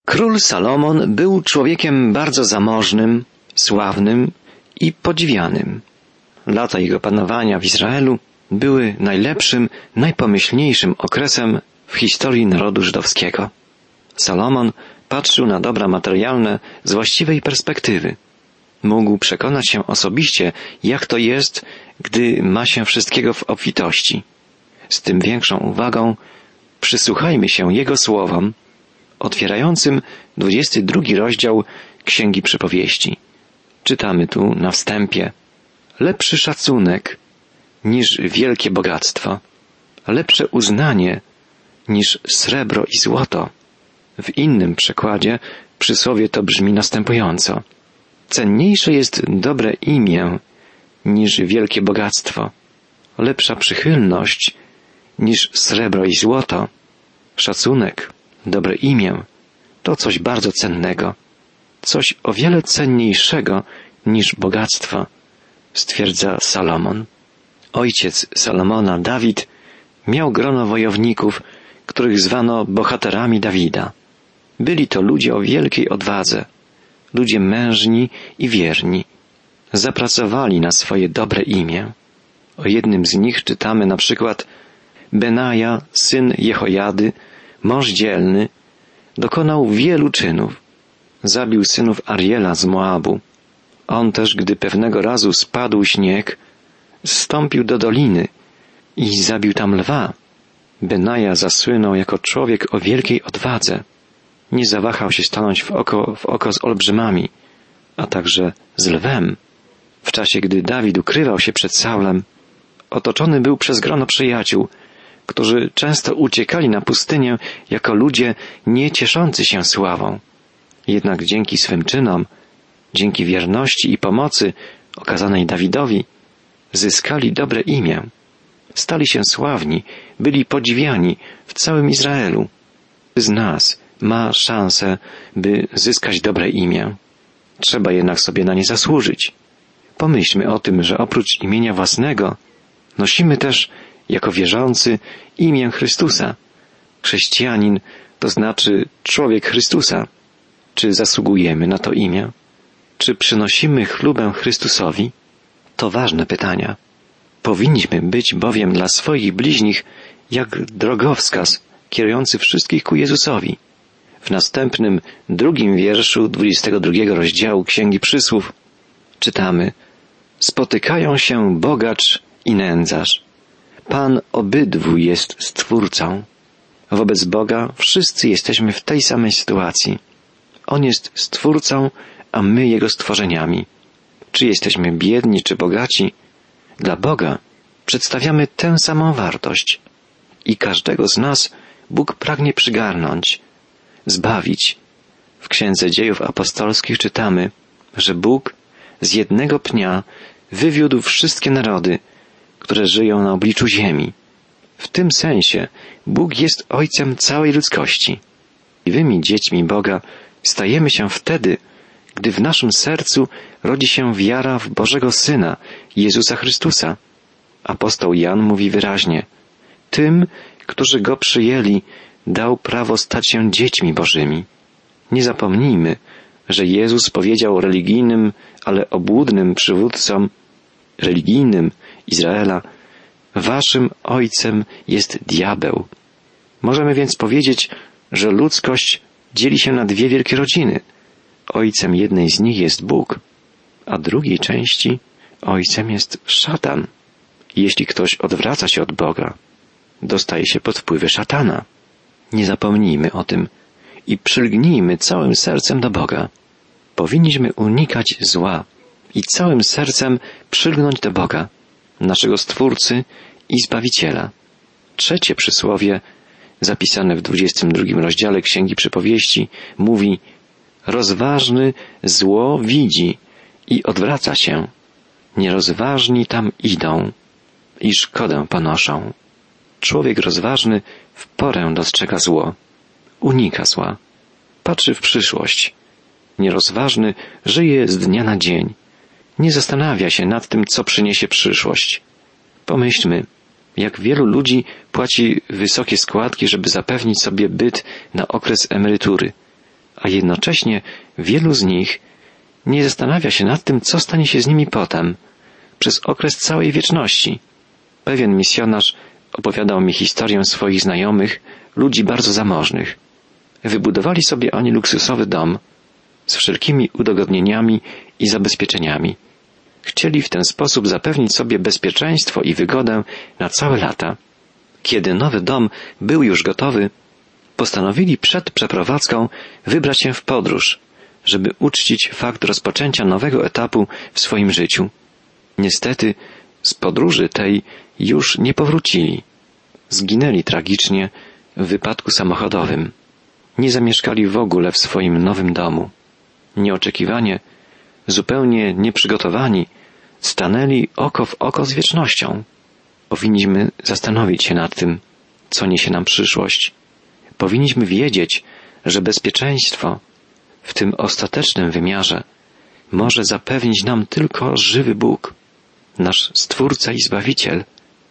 Król Salomon był człowiekiem bardzo zamożnym, sławnym i podziwianym. Lata jego panowania w Izraelu były najlepszym, najpomyślniejszym okresem w historii narodu żydowskiego. Salomon patrzył na dobra materialne z właściwej perspektywy. Mógł przekonać się osobiście, jak to jest, gdy ma się wszystkiego w obfitości. Z tym większą uwagą przysłuchajmy się jego słowom, otwierającym 22 rozdział Księgi Przypowieści. Czytamy tu na wstępie: lepszy szacunek niż wielkie bogactwo, lepsze uznanie niż srebro i złoto. W innym przekładzie przysłowie to brzmi następująco: cenniejsze jest dobre imię niż wielkie bogactwo, lepsza przychylność niż srebro i złoto. Szacunek, dobre imię to coś bardzo cennego, coś o wiele cenniejszego niż bogactwo, stwierdza Salomon. Ojciec Salomona, Dawid, miał grono wojowników, których zwano bohaterami Dawida. Byli to ludzie o wielkiej odwadze, ludzie mężni i wierni. Zapracowali na swoje dobre imię. O jednym z nich czytamy na przykład: Benaja, syn Jehojady, mąż dzielny, dokonał wielu czynów. Zabił synów Ariela z Moabu. On też, gdy pewnego razu spadł śnieg, zstąpił do doliny i zabił tam lwa. Benaja zasłynął jako człowiek o wielkiej odwadze. Nie zawahał się stanąć w oko z olbrzymami, a także z lwem. W czasie, gdy Dawid ukrywał się przed Saulem, otoczony był przez grono przyjaciół, którzy często uciekali na pustynię jako ludzie nie cieszący się sławą. Jednak dzięki swym czynom, dzięki wierności i pomocy okazanej Dawidowi, zyskali dobre imię. Stali się sławni, byli podziwiani w całym Izraelu. Z nas ma szansę, by zyskać dobre imię. Trzeba jednak sobie na nie zasłużyć. Pomyślmy o tym, że oprócz imienia własnego nosimy też, jako wierzący, imię Chrystusa. Chrześcijanin to znaczy człowiek Chrystusa. Czy zasługujemy na to imię? Czy przynosimy chlubę Chrystusowi? To ważne pytania. Powinniśmy być bowiem dla swoich bliźnich jak drogowskaz kierujący wszystkich ku Jezusowi. W następnym, 2 wierszu 22 rozdziału Księgi Przysłów czytamy: spotykają się bogacz i nędzarz. Pan obydwu jest Stwórcą. Wobec Boga wszyscy jesteśmy w tej samej sytuacji. On jest Stwórcą, a my Jego stworzeniami. Czy jesteśmy biedni, czy bogaci, dla Boga przedstawiamy tę samą wartość. I każdego z nas Bóg pragnie przygarnąć, zbawić. W Księdze Dziejów Apostolskich czytamy, że Bóg z jednego pnia wywiódł wszystkie narody, które żyją na obliczu ziemi. W tym sensie Bóg jest Ojcem całej ludzkości. Żywymi dziećmi Boga stajemy się wtedy, gdy w naszym sercu rodzi się wiara w Bożego Syna, Jezusa Chrystusa. Apostoł Jan mówi wyraźnie: tym, którzy Go przyjęli, dał prawo stać się dziećmi Bożymi. Nie zapomnijmy, że Jezus powiedział religijnym, ale obłudnym przywódcom religijnym Izraela: waszym ojcem jest diabeł. Możemy więc powiedzieć, że ludzkość dzieli się na 2 wielkie rodziny. Ojcem jednej z nich jest Bóg, a drugiej części ojcem jest szatan. Jeśli ktoś odwraca się od Boga, dostaje się pod wpływy szatana. Nie zapomnijmy o tym i przylgnijmy całym sercem do Boga. Powinniśmy unikać zła i całym sercem przylgnąć do Boga, naszego Stwórcy i Zbawiciela. 3 przysłowie, zapisane w 22 rozdziale Księgi Przypowieści, mówi: rozważny zło widzi i odwraca się. Nierozważni tam idą i szkodę ponoszą. Człowiek rozważny w porę dostrzega zło, unika zła, patrzy w przyszłość. Nierozważny żyje z dnia na dzień. Nie zastanawia się nad tym, co przyniesie przyszłość. Pomyślmy, jak wielu ludzi płaci wysokie składki, żeby zapewnić sobie byt na okres emerytury, a jednocześnie wielu z nich nie zastanawia się nad tym, co stanie się z nimi potem, przez okres całej wieczności. Pewien misjonarz opowiadał mi historię swoich znajomych, ludzi bardzo zamożnych. Wybudowali sobie oni luksusowy dom z wszelkimi udogodnieniami i zabezpieczeniami. Chcieli w ten sposób zapewnić sobie bezpieczeństwo i wygodę na całe lata. Kiedy nowy dom był już gotowy, postanowili przed przeprowadzką wybrać się w podróż, żeby uczcić fakt rozpoczęcia nowego etapu w swoim życiu. Niestety z podróży tej już nie powrócili. Zginęli tragicznie w wypadku samochodowym. Nie zamieszkali w ogóle w swoim nowym domu. Nieoczekiwanie, zupełnie nieprzygotowani, stanęli oko w oko z wiecznością. Powinniśmy zastanowić się nad tym, co niesie nam przyszłość. Powinniśmy wiedzieć, że bezpieczeństwo w tym ostatecznym wymiarze może zapewnić nam tylko żywy Bóg, nasz Stwórca i Zbawiciel.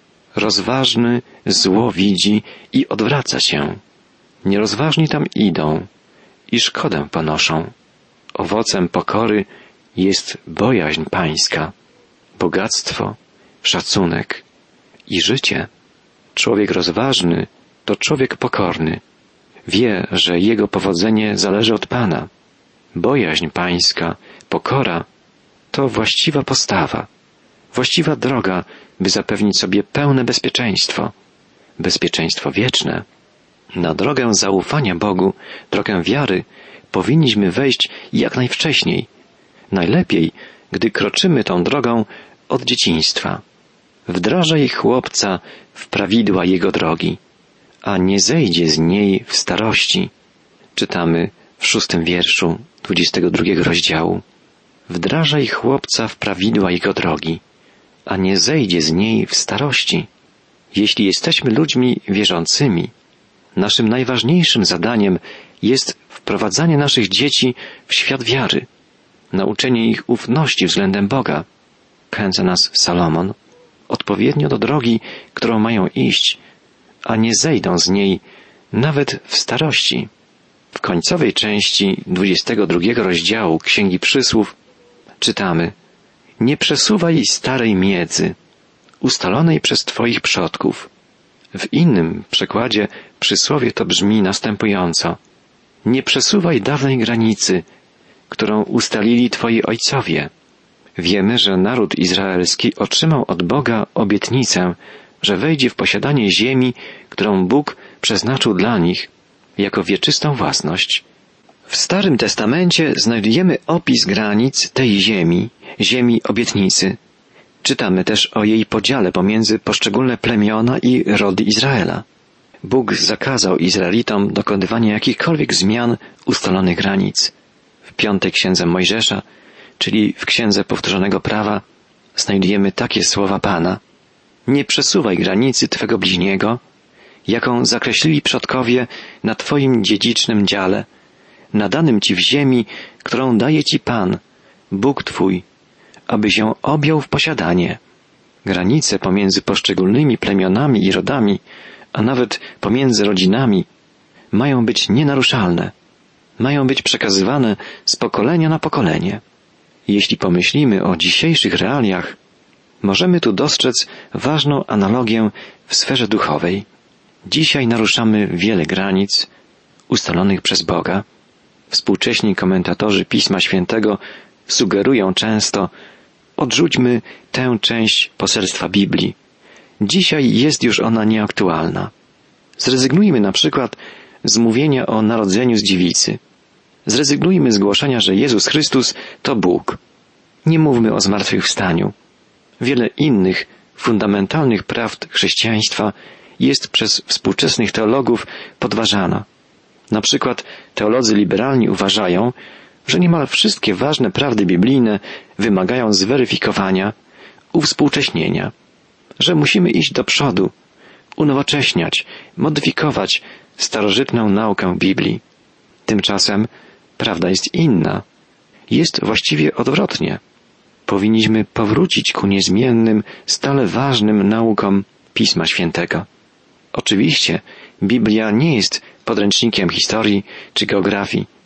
Rozważny zło widzi i odwraca się. Nierozważni tam idą i szkodę ponoszą. Owocem pokory jest bojaźń pańska, bogactwo, szacunek i życie. Człowiek rozważny to człowiek pokorny. Wie, że jego powodzenie zależy od Pana. Bojaźń pańska, pokora to właściwa postawa, właściwa droga, by zapewnić sobie pełne bezpieczeństwo, bezpieczeństwo wieczne. Na drogę zaufania Bogu, drogę wiary, powinniśmy wejść jak najwcześniej. Najlepiej, gdy kroczymy tą drogą od dzieciństwa. Wdrażaj chłopca w prawidła jego drogi, a nie zejdzie z niej w starości. Czytamy w 6 wierszu 22 rozdziału. Wdrażaj chłopca w prawidła jego drogi, a nie zejdzie z niej w starości. Jeśli jesteśmy ludźmi wierzącymi, naszym najważniejszym zadaniem jest wprowadzanie naszych dzieci w świat wiary, nauczenie ich ufności względem Boga. Kręca nas Salomon odpowiednio do drogi, którą mają iść, a nie zejdą z niej nawet w starości. W końcowej części 22 rozdziału Księgi Przysłów czytamy: nie przesuwaj starej miedzy, ustalonej przez Twoich przodków. W innym przekładzie przysłowie to brzmi następująco: nie przesuwaj dawnej granicy, którą ustalili Twoi ojcowie. Wiemy, że naród izraelski otrzymał od Boga obietnicę, że wejdzie w posiadanie ziemi, którą Bóg przeznaczył dla nich jako wieczystą własność. W Starym Testamencie znajdujemy opis granic tej ziemi, ziemi obietnicy. Czytamy też o jej podziale pomiędzy poszczególne plemiona i rody Izraela. Bóg zakazał Izraelitom dokonywania jakichkolwiek zmian ustalonych granic. W 5 Księdze Mojżesza, czyli w Księdze Powtórzonego Prawa, znajdujemy takie słowa Pana: nie przesuwaj granicy Twego bliźniego, jaką zakreślili przodkowie na Twoim dziedzicznym dziale, nadanym Ci w ziemi, którą daje Ci Pan, Bóg Twój, abyś ją objął w posiadanie. Granice pomiędzy poszczególnymi plemionami i rodami, a nawet pomiędzy rodzinami, mają być nienaruszalne. Mają być przekazywane z pokolenia na pokolenie. Jeśli pomyślimy o dzisiejszych realiach, możemy tu dostrzec ważną analogię w sferze duchowej. Dzisiaj naruszamy wiele granic ustalonych przez Boga. Współcześni komentatorzy Pisma Świętego sugerują często: odrzućmy tę część poselstwa Biblii. Dzisiaj jest już ona nieaktualna. Zrezygnujmy na przykład z mówienia o narodzeniu z dziewicy. Zrezygnujmy z głoszenia, że Jezus Chrystus to Bóg. Nie mówmy o zmartwychwstaniu. Wiele innych fundamentalnych prawd chrześcijaństwa jest przez współczesnych teologów podważana. Na przykład teolodzy liberalni uważają, że niemal wszystkie ważne prawdy biblijne wymagają zweryfikowania, uwspółcześnienia, że musimy iść do przodu, unowocześniać, modyfikować starożytną naukę Biblii. Tymczasem prawda jest inna. Jest właściwie odwrotnie. Powinniśmy powrócić ku niezmiennym, stale ważnym naukom Pisma Świętego. Oczywiście Biblia nie jest podręcznikiem historii czy geografii.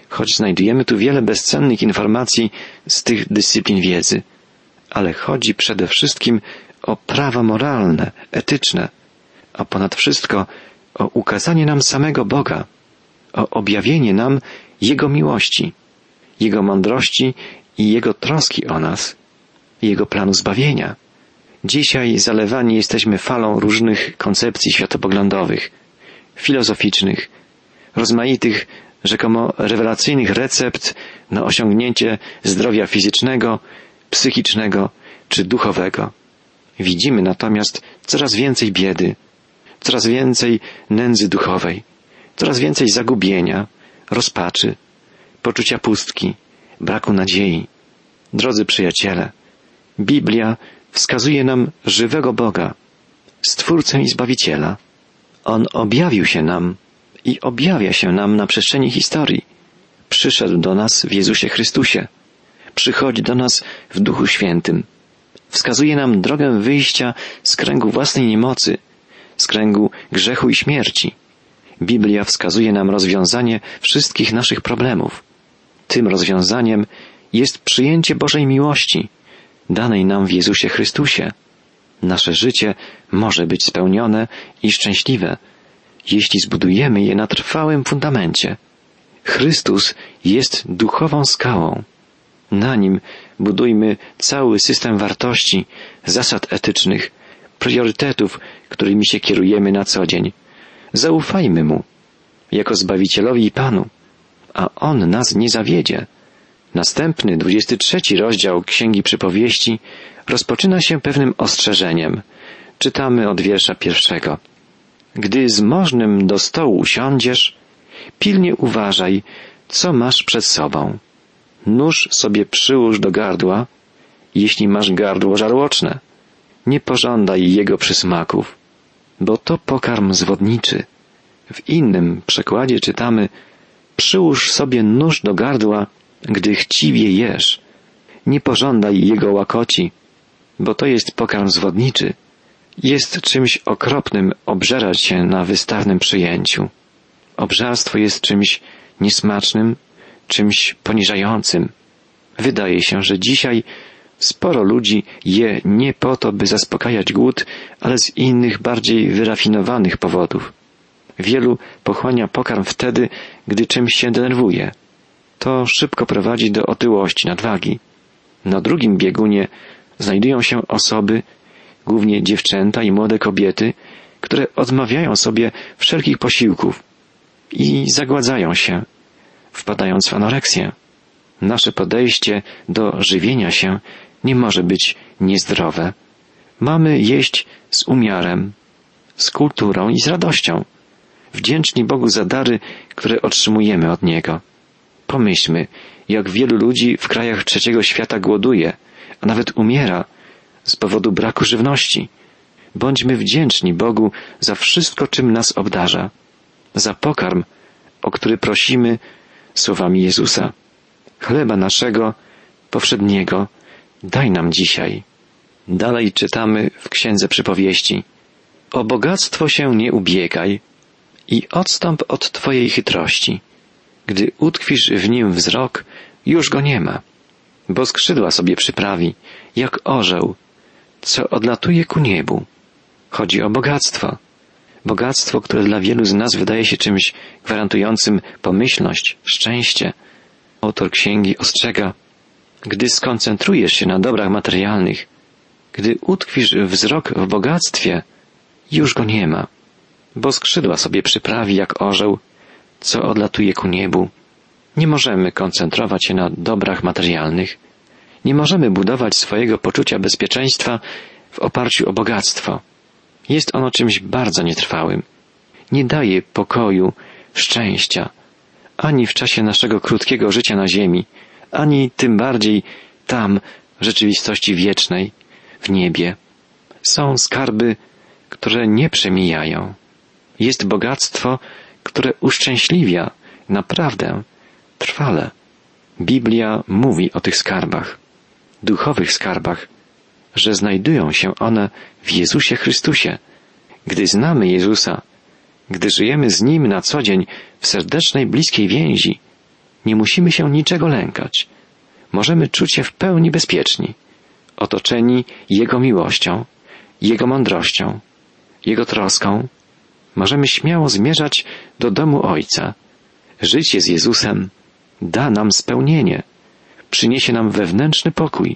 choć znajdujemy tu wiele bezcennych informacji z tych dyscyplin wiedzy. Ale chodzi przede wszystkim o prawa moralne, etyczne, a ponad wszystko o ukazanie nam samego Boga, o objawienie nam Jego miłości, Jego mądrości i Jego troski o nas, Jego planu zbawienia. Dzisiaj zalewani jesteśmy falą różnych koncepcji światopoglądowych, filozoficznych, rozmaitych, rzekomo rewelacyjnych recept na osiągnięcie zdrowia fizycznego, psychicznego czy duchowego. Widzimy natomiast coraz więcej biedy, coraz więcej nędzy duchowej, coraz więcej zagubienia, rozpaczy, poczucia pustki, braku nadziei. Drodzy przyjaciele, Biblia wskazuje nam żywego Boga, Stwórcę i Zbawiciela. On objawił się nam i objawia się nam na przestrzeni historii. Przyszedł do nas w Jezusie Chrystusie. Przychodzi do nas w Duchu Świętym. Wskazuje nam drogę wyjścia z kręgu własnej niemocy, z kręgu grzechu i śmierci. Biblia wskazuje nam rozwiązanie wszystkich naszych problemów. Tym rozwiązaniem jest przyjęcie Bożej miłości, danej nam w Jezusie Chrystusie. Nasze życie może być spełnione i szczęśliwe, jeśli zbudujemy je na trwałym fundamencie. Chrystus jest duchową skałą. Na nim budujmy cały system wartości, zasad etycznych, priorytetów, którymi się kierujemy na co dzień. Zaufajmy Mu, jako Zbawicielowi i Panu, a On nas nie zawiedzie. Następny, 23 rozdział Księgi Przypowieści rozpoczyna się pewnym ostrzeżeniem. Czytamy od wiersza 1. Gdy z możnym do stołu usiądziesz, pilnie uważaj, co masz przed sobą. Nóż sobie przyłóż do gardła, jeśli masz gardło żarłoczne. Nie pożądaj jego przysmaków, bo to pokarm zwodniczy. W innym przekładzie czytamy: przyłóż sobie nóż do gardła, gdy chciwie jesz. Nie pożądaj jego łakoci, bo to jest pokarm zwodniczy. Jest czymś okropnym obżerać się na wystawnym przyjęciu. Obżarstwo jest czymś niesmacznym, czymś poniżającym. Wydaje się, że dzisiaj sporo ludzi je nie po to, by zaspokajać głód, ale z innych, bardziej wyrafinowanych powodów. Wielu pochłania pokarm wtedy, gdy czymś się denerwuje. To szybko prowadzi do otyłości, nadwagi. Na drugim biegunie znajdują się osoby, głównie dziewczęta i młode kobiety, które odmawiają sobie wszelkich posiłków i zagładzają się, wpadając w anoreksję. Nasze podejście do żywienia się nie może być niezdrowe. Mamy jeść z umiarem, z kulturą i z radością, wdzięczni Bogu za dary, które otrzymujemy od Niego. Pomyślmy, jak wielu ludzi w krajach trzeciego świata głoduje, a nawet umiera z powodu braku żywności. Bądźmy wdzięczni Bogu za wszystko, czym nas obdarza, za pokarm, o który prosimy słowami Jezusa. Chleba naszego powszedniego daj nam dzisiaj. Dalej czytamy w Księdze Przypowieści: o bogactwo się nie ubiegaj i odstąp od twojej chytrości. Gdy utkwisz w nim wzrok, już go nie ma, bo skrzydła sobie przyprawi, jak orzeł, co odlatuje ku niebu. Chodzi o bogactwo. Bogactwo, które dla wielu z nas wydaje się czymś gwarantującym pomyślność, szczęście. Autor księgi ostrzega: gdy skoncentrujesz się na dobrach materialnych, gdy utkwisz wzrok w bogactwie, już go nie ma, bo skrzydła sobie przyprawi jak orzeł, co odlatuje ku niebu. Nie możemy koncentrować się na dobrach materialnych. Nie możemy budować swojego poczucia bezpieczeństwa w oparciu o bogactwo. Jest ono czymś bardzo nietrwałym. Nie daje pokoju, szczęścia, ani w czasie naszego krótkiego życia na ziemi, ani tym bardziej tam, w rzeczywistości wiecznej, w niebie. Są skarby, które nie przemijają. Jest bogactwo, które uszczęśliwia naprawdę, trwale. Biblia mówi o tych skarbach, duchowych skarbach, że znajdują się one w Jezusie Chrystusie. Gdy znamy Jezusa, gdy żyjemy z Nim na co dzień w serdecznej, bliskiej więzi, Nie musimy się niczego lękać. Możemy czuć się w pełni bezpieczni, otoczeni Jego miłością, Jego mądrością, Jego troską. Możemy śmiało zmierzać do domu Ojca. Życie z Jezusem da nam spełnienie, przyniesie nam wewnętrzny pokój,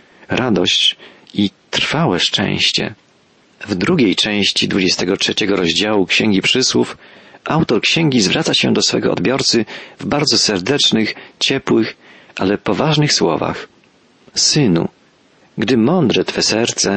radość i trwałe szczęście. W drugiej części 23 rozdziału Księgi Przysłów autor księgi zwraca się do swego odbiorcy w bardzo serdecznych, ciepłych, ale poważnych słowach. Synu, gdy mądre Twe serce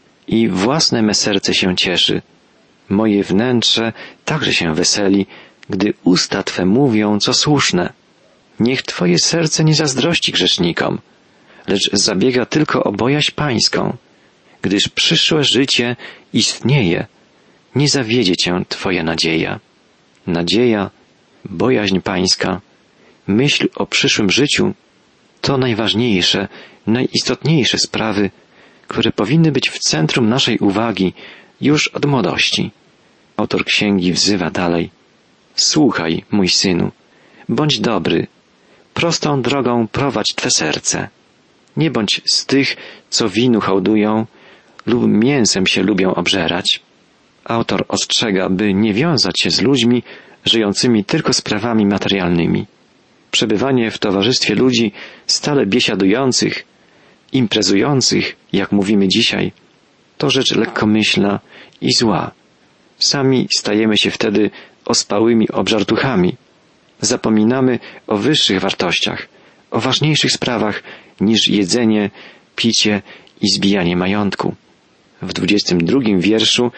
i własne me serce się cieszy, moje wnętrze także się weseli, gdy usta Twe mówią, co słuszne. Niech Twoje serce nie zazdrości grzesznikom, lecz zabiega tylko o bojaźń pańską, gdyż przyszłe życie istnieje, nie zawiedzie Cię Twoja nadzieja. Nadzieja, bojaźń pańska, myśl o przyszłym życiu to najważniejsze, najistotniejsze sprawy, które powinny być w centrum naszej uwagi już od młodości. Autor księgi wzywa dalej. Słuchaj, mój synu, bądź dobry, prostą drogą prowadź Twe serce. Nie bądź z tych, co winu hołdują lub mięsem się lubią obżerać. Autor ostrzega, by nie wiązać się z ludźmi żyjącymi tylko sprawami materialnymi. Przebywanie w towarzystwie ludzi stale biesiadujących, imprezujących, jak mówimy dzisiaj, to rzecz lekkomyślna i zła. Sami stajemy się wtedy ospałymi obżartuchami. Zapominamy o wyższych wartościach, o ważniejszych sprawach niż jedzenie, picie i zbijanie majątku. W 22 wierszu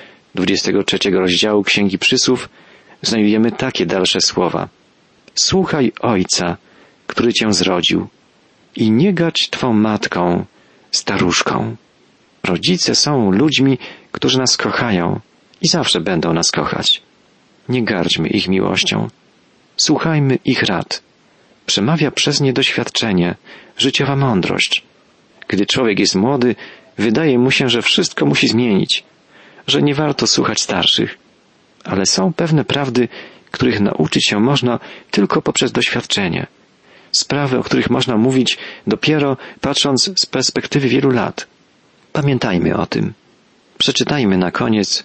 23 rozdziału Księgi Przysłów znajdujemy takie dalsze słowa. Słuchaj Ojca, który Cię zrodził, i nie gardź Twą matką, staruszką. Rodzice są ludźmi, którzy nas kochają i zawsze będą nas kochać. Nie gardźmy ich miłością. Słuchajmy ich rad. Przemawia przez nie doświadczenie, życiowa mądrość. Gdy człowiek jest młody, wydaje mu się, że wszystko musi zmienić, że nie warto słuchać starszych. Ale są pewne prawdy, których nauczyć się można tylko poprzez doświadczenie. Sprawy, o których można mówić dopiero patrząc z perspektywy wielu lat. Pamiętajmy o tym. Przeczytajmy na koniec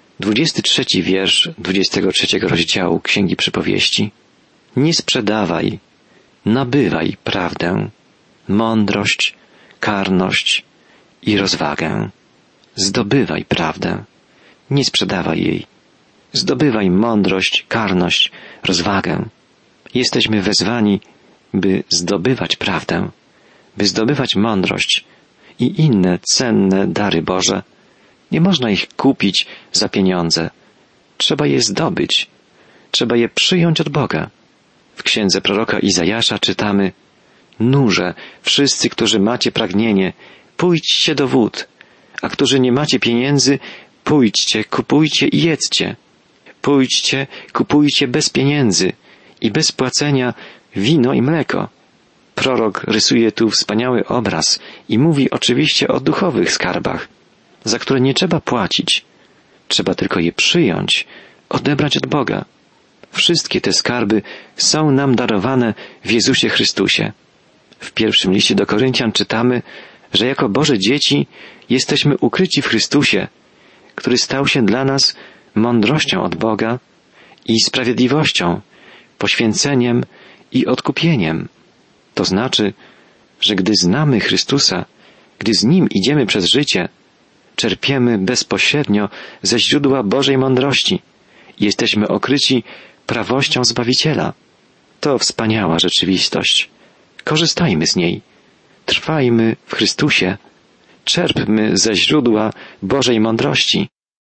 23 wiersz 23 rozdziału Księgi Przypowieści. Nie sprzedawaj, nabywaj prawdę, mądrość, karność i rozwagę. Zdobywaj prawdę, nie sprzedawaj jej. Zdobywaj mądrość, karność, rozwagę. Jesteśmy wezwani, by zdobywać prawdę, by zdobywać mądrość i inne cenne dary Boże. Nie można ich kupić za pieniądze. Trzeba je zdobyć. Trzeba je przyjąć od Boga. W księdze proroka Izajasza czytamy: Nurze, wszyscy, którzy macie pragnienie, pójdźcie do wód, a którzy nie macie pieniędzy, pójdźcie, kupujcie i jedzcie. Pójdźcie, kupujcie bez pieniędzy i bez płacenia wino i mleko. Prorok rysuje tu wspaniały obraz i mówi oczywiście o duchowych skarbach, za które nie trzeba płacić. Trzeba tylko je przyjąć, odebrać od Boga. Wszystkie te skarby są nam darowane w Jezusie Chrystusie. W pierwszym liście do Koryntian czytamy, że jako Boże dzieci jesteśmy ukryci w Chrystusie, który stał się dla nas mądrością od Boga i sprawiedliwością, poświęceniem i odkupieniem. To znaczy, że gdy znamy Chrystusa, gdy z Nim idziemy przez życie, czerpiemy bezpośrednio ze źródła Bożej mądrości i jesteśmy okryci prawością Zbawiciela. To wspaniała rzeczywistość. Korzystajmy z niej. Trwajmy w Chrystusie. Czerpmy ze źródła Bożej mądrości.